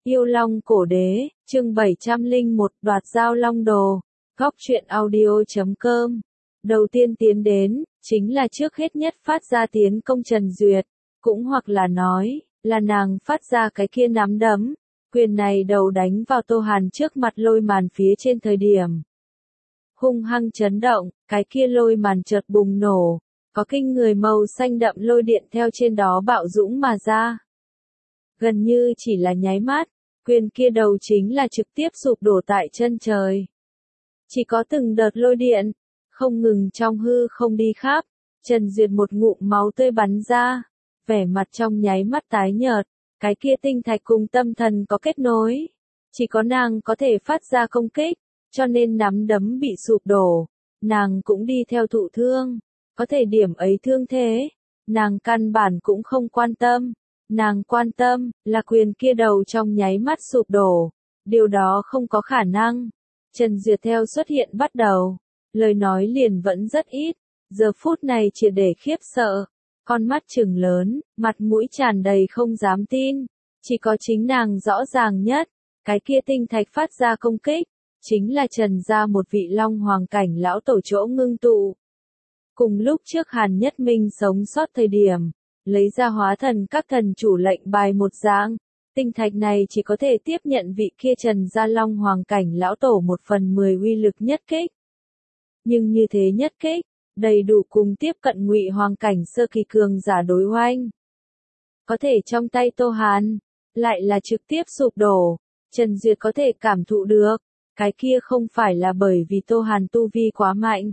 Yêu Long Cổ Đế, chương 701 đoạt giao long đồ, góc truyện audio.com. Đầu tiên tiến đến, chính là trước hết nhất phát ra tiến công Trần Duyệt, cũng hoặc là nói, là nàng phát ra cái kia nắm đấm, quyền này đầu đánh vào Tô Hàn trước mặt lôi màn phía trên thời điểm. Hung hăng chấn động, cái kia lôi màn chợt bùng nổ, có kinh người màu xanh đậm lôi điện theo trên đó bạo dũng mà ra. Gần như chỉ là nháy mắt, quyền kia đầu chính là trực tiếp sụp đổ tại chân trời. Chỉ có từng đợt lôi điện, không ngừng trong hư không đi khắp, Trần Duyệt một ngụm máu tươi bắn ra, vẻ mặt trong nháy mắt tái nhợt, cái kia tinh thạch cùng tâm thần có kết nối. Chỉ có nàng có thể phát ra công kích, cho nên nắm đấm bị sụp đổ, nàng cũng đi theo thụ thương, có thể điểm ấy thương thế, nàng căn bản cũng không quan tâm. Nàng quan tâm, là quyền kia đầu trong nháy mắt sụp đổ. Điều đó không có khả năng. Trần Duyệt theo xuất hiện bắt đầu. Lời nói liền vẫn rất ít. Giờ phút này triệt để khiếp sợ. Con mắt trừng lớn, mặt mũi tràn đầy không dám tin. Chỉ có chính nàng rõ ràng nhất. Cái kia tinh thạch phát ra công kích. Chính là Trần gia một vị long hoàng cảnh lão tổ chỗ ngưng tụ. Cùng lúc trước Hàn Nhất Minh sống sót thời điểm. Lấy ra hóa thần các thần chủ lệnh bài một dạng, tinh thạch này chỉ có thể tiếp nhận vị kia Trần gia long hoàng cảnh lão tổ 1/10 uy lực nhất kích. Nhưng như thế nhất kích, đầy đủ cùng tiếp cận ngụy hoàng cảnh sơ kỳ cường giả đối oanh. Có thể trong tay Tô Hàn, lại là trực tiếp sụp đổ, Trần Duyệt có thể cảm thụ được, cái kia không phải là bởi vì Tô Hàn tu vi quá mạnh,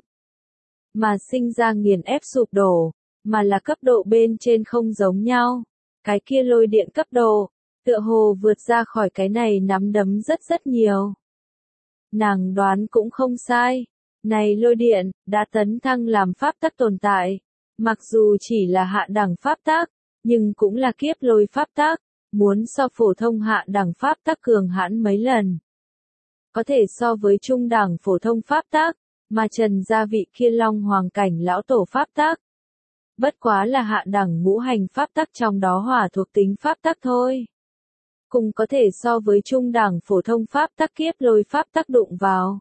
mà sinh ra nghiền ép sụp đổ. Mà là cấp độ bên trên không giống nhau. Cái kia lôi điện cấp độ, tựa hồ vượt ra khỏi cái này nắm đấm rất nhiều. Nàng đoán cũng không sai. Này lôi điện, đã tấn thăng làm pháp tắc tồn tại. Mặc dù chỉ là hạ đẳng pháp tắc, nhưng cũng là kiếp lôi pháp tắc, muốn so phổ thông hạ đẳng pháp tắc cường hãn mấy lần. Có thể so với trung đẳng phổ thông pháp tắc, mà Trần gia vị kia long hoàng cảnh lão tổ pháp tắc. Bất quá là hạ đẳng ngũ hành pháp tắc trong đó hỏa thuộc tính pháp tắc thôi. Cùng có thể so với trung đẳng phổ thông pháp tắc kiếp lôi pháp tắc đụng vào.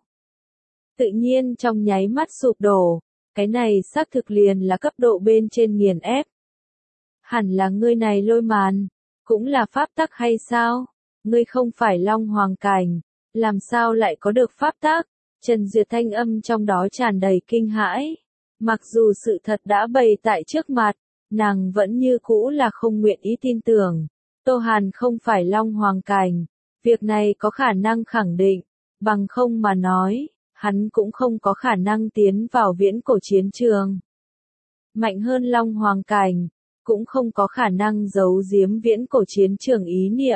Tự nhiên trong nháy mắt sụp đổ, cái này xác thực liền là cấp độ bên trên nghiền ép. Hẳn là ngươi này lôi màn, cũng là pháp tắc hay sao? Ngươi không phải long hoàng cảnh, làm sao lại có được pháp tắc? Trần Duyệt thanh âm trong đó tràn đầy kinh hãi. Mặc dù sự thật đã bày tại trước mặt, nàng vẫn như cũ là không nguyện ý tin tưởng. Tô Hàn không phải long hoàng cảnh, việc này có khả năng khẳng định, bằng không mà nói, hắn cũng không có khả năng tiến vào viễn cổ chiến trường. Mạnh hơn long hoàng cảnh, cũng không có khả năng giấu giếm viễn cổ chiến trường ý niệm.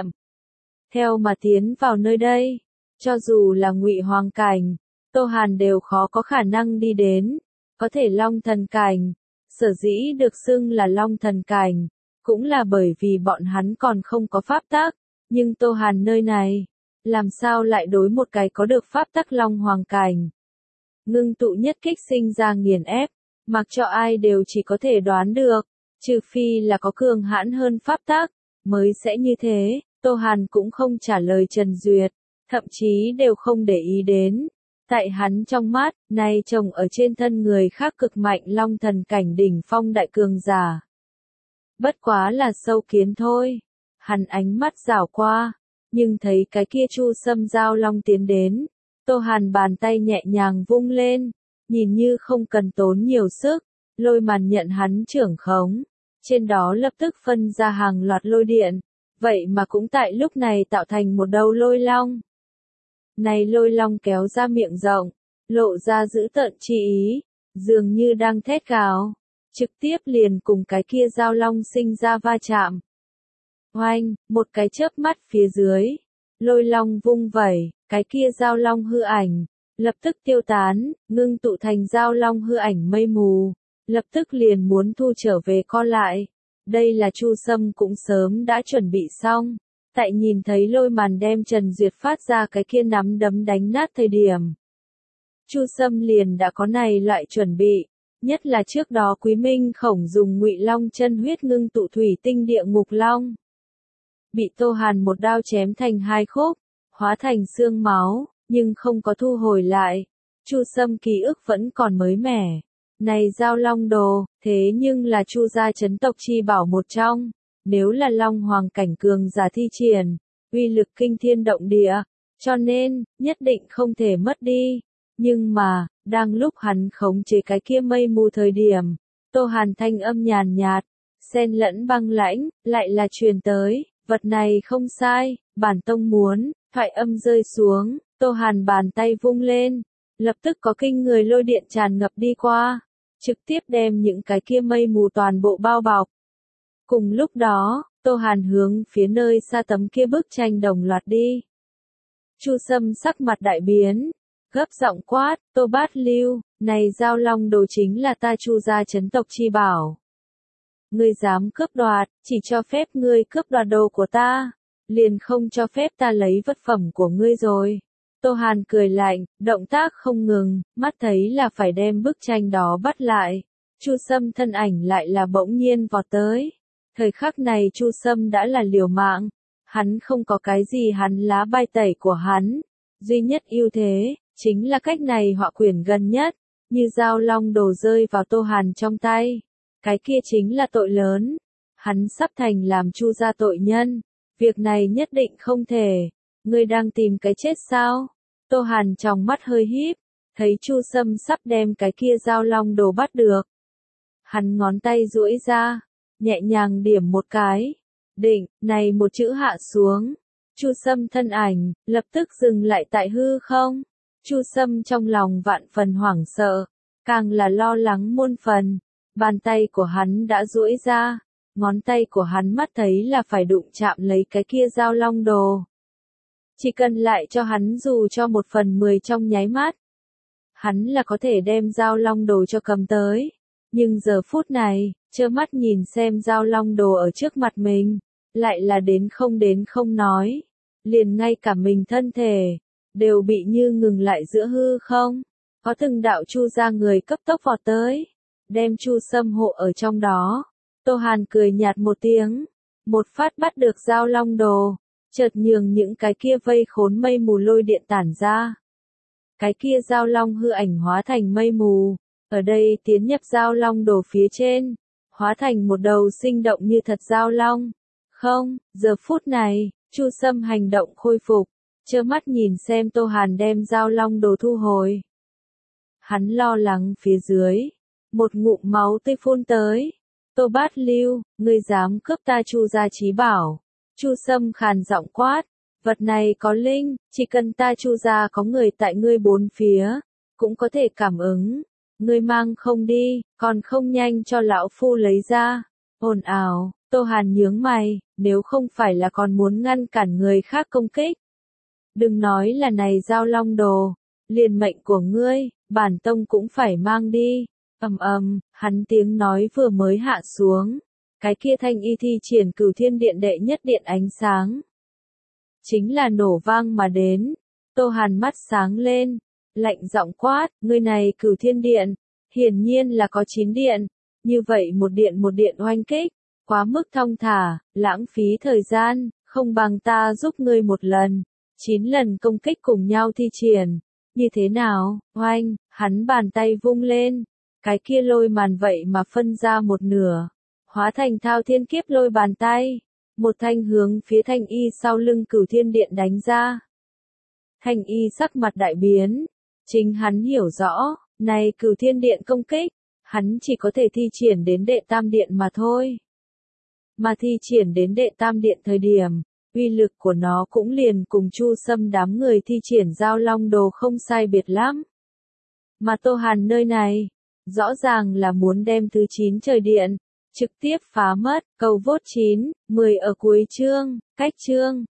Theo mà tiến vào nơi đây, cho dù là ngụy hoàng cảnh, Tô Hàn đều khó có khả năng đi đến. Có thể long thần cảnh, sở dĩ được xưng là long thần cảnh, cũng là bởi vì bọn hắn còn không có pháp tắc, nhưng Tô Hàn nơi này, làm sao lại đối một cái có được pháp tắc long hoàng cảnh. Ngưng tụ nhất kích sinh ra nghiền ép, mặc cho ai đều chỉ có thể đoán được, trừ phi là có cường hãn hơn pháp tắc, mới sẽ như thế. Tô Hàn cũng không trả lời Trần Duyệt, thậm chí đều không để ý đến. Tại hắn trong mắt, này trồng ở trên thân người khác cực mạnh long thần cảnh đỉnh phong đại cường giả. Bất quá là sâu kiến thôi. Hắn ánh mắt rảo qua, nhưng thấy cái kia Chu Sâm giao long tiến đến. Tô Hàn bàn tay nhẹ nhàng vung lên, nhìn như không cần tốn nhiều sức, lôi màn nhận hắn trưởng khống. Trên đó lập tức phân ra hàng loạt lôi điện, vậy mà cũng tại lúc này tạo thành một đầu lôi long. Này lôi long kéo ra miệng rộng, lộ ra dữ tợn chi ý, dường như đang thét gào, trực tiếp liền cùng cái kia giao long sinh ra va chạm. Oanh, một cái chớp mắt phía dưới, lôi long vung vẩy, cái kia giao long hư ảnh, lập tức tiêu tán, ngưng tụ thành giao long hư ảnh mây mù, lập tức liền muốn thu trở về co lại. Đây là Chu Sâm cũng sớm đã chuẩn bị xong. Tại nhìn thấy lôi màn đem Trần Duyệt phát ra cái kia nắm đấm đánh nát thời điểm. Chu Sâm liền đã có này loại chuẩn bị, nhất là trước đó Quý Minh Khổng dùng Ngụy Long chân huyết ngưng tụ thủy tinh địa ngục long. bị Tô Hàn một đao chém thành hai khúc, hóa thành xương máu, nhưng không có thu hồi lại. Chu Sâm ký ức vẫn còn mới mẻ. Này Dao Long Đồ, thế nhưng là Chu gia chấn tộc chi bảo một trong, nếu là Long Hoàng cảnh cường giả thi triển, uy lực kinh thiên động địa, cho nên, nhất định không thể mất đi. Nhưng mà, đang lúc hắn khống chế cái kia mây mù thời điểm, Tô Hàn thanh âm nhàn nhạt, xen lẫn băng lãnh, lại là truyền tới, vật này không sai, bản tông muốn, thoại âm rơi xuống, Tô Hàn bàn tay vung lên, lập tức có kinh người lôi điện tràn ngập đi qua, trực tiếp đem những cái kia mây mù toàn bộ bao bọc. Cùng lúc đó, Tô Hàn hướng phía nơi xa tấm kia bức tranh đồng loạt đi. Chu Sâm sắc mặt đại biến, gấp giọng quát, Tô Bát Lưu, này Dao Long Đồ chính là ta Chu gia chấn tộc chi bảo. Ngươi dám cướp đoạt, chỉ cho phép ngươi cướp đoạt đồ của ta, liền không cho phép ta lấy vật phẩm của ngươi rồi. Tô Hàn cười lạnh, động tác không ngừng, mắt thấy là phải đem bức tranh đó bắt lại. Chu Sâm thân ảnh lại là bỗng nhiên vọt tới. Thời khắc này Chu Sâm đã là liều mạng, hắn không có cái gì hắn lá bài tẩy của hắn. Duy nhất ưu thế, chính là cách này họa quyển gần nhất, như Dao Long Đồ rơi vào Tô Hàn trong tay. Cái kia chính là tội lớn. Hắn sắp thành làm Chu gia tội nhân. Việc này nhất định không thể. Ngươi đang tìm cái chết sao? Tô Hàn trong mắt hơi híp, thấy Chu Sâm sắp đem cái kia Dao Long Đồ bắt được. Hắn ngón tay duỗi ra, nhẹ nhàng điểm một cái. Định, này một chữ hạ xuống. Chu Sâm thân ảnh, lập tức dừng lại tại hư không. Chu Sâm trong lòng vạn phần hoảng sợ, càng là lo lắng muôn phần. Bàn tay của hắn đã duỗi ra, ngón tay của hắn mắt thấy là phải đụng chạm lấy cái kia Dao Long Đồ. Chỉ cần lại cho hắn dù cho 1/10 trong nháy mắt, hắn là có thể đem Dao Long Đồ cho cầm tới. Nhưng giờ phút này, trơ mắt nhìn xem Dao Long Đồ ở trước mặt mình, lại là đến không nói. Liền ngay cả mình thân thể, đều bị như ngừng lại giữa hư không. Có từng đạo Chu gia người cấp tốc vọt tới, đem Chu Sâm hộ ở trong đó. Tô Hàn cười nhạt một tiếng, một phát bắt được Dao Long Đồ, chợt nhường những cái kia vây khốn mây mù lôi điện tản ra. Cái kia Dao Long hư ảnh hóa thành mây mù, ở đây tiến nhập Dao Long Đồ phía trên, hóa thành một đầu sinh động như thật Dao Long. Không, giờ phút này, Chu Sâm hành động khôi phục, trơ mắt nhìn xem Tô Hàn đem Dao Long Đồ thu hồi. Hắn lo lắng phía dưới, một ngụm máu tươi phun tới. Tô Bát Lưu, ngươi dám cướp ta Chu gia chí bảo. Chu Sâm khàn giọng quát, vật này có linh, chỉ cần ta Chu gia có người tại ngươi bốn phía, cũng có thể cảm ứng. Ngươi mang không đi, còn không nhanh cho lão phu lấy ra. Ồn ào, Tô Hàn nhướng mày, nếu không phải là còn muốn ngăn cản người khác công kích. Đừng nói là này Dao Long Đồ, liền mệnh của ngươi, bản tông cũng phải mang đi. Hắn tiếng nói vừa mới hạ xuống. Cái kia thanh y thi triển Cửu Thiên Điện đệ nhất điện ánh sáng. Chính là nổ vang mà đến. Tô Hàn mắt sáng lên, lạnh giọng quát, ngươi này Cửu Thiên Điện, hiển nhiên là có 9 điện, như vậy một điện oanh kích, quá mức thong thả, lãng phí thời gian, không bằng ta giúp ngươi một lần, 9 lần công kích cùng nhau thi triển, như thế nào, oanh, hắn bàn tay vung lên, cái kia lôi màn vậy mà phân ra một nửa, hóa thành thao thiên kiếp lôi bàn tay, một thanh hướng phía thanh y sau lưng Cửu Thiên Điện đánh ra. Thanh y sắc mặt đại biến, chính hắn hiểu rõ, này Cửu Thiên Điện công kích, hắn chỉ có thể thi triển đến đệ tam điện mà thôi. Mà thi triển đến đệ tam điện thời điểm, uy lực của nó cũng liền cùng Chu Sâm đám người thi triển Dao Long Đồ không sai biệt lắm. Mà Tô Hàn nơi này, rõ ràng là muốn đem thứ 9 trời điện, trực tiếp phá mất, cầu vote 9, 10 ở cuối chương, cách chương.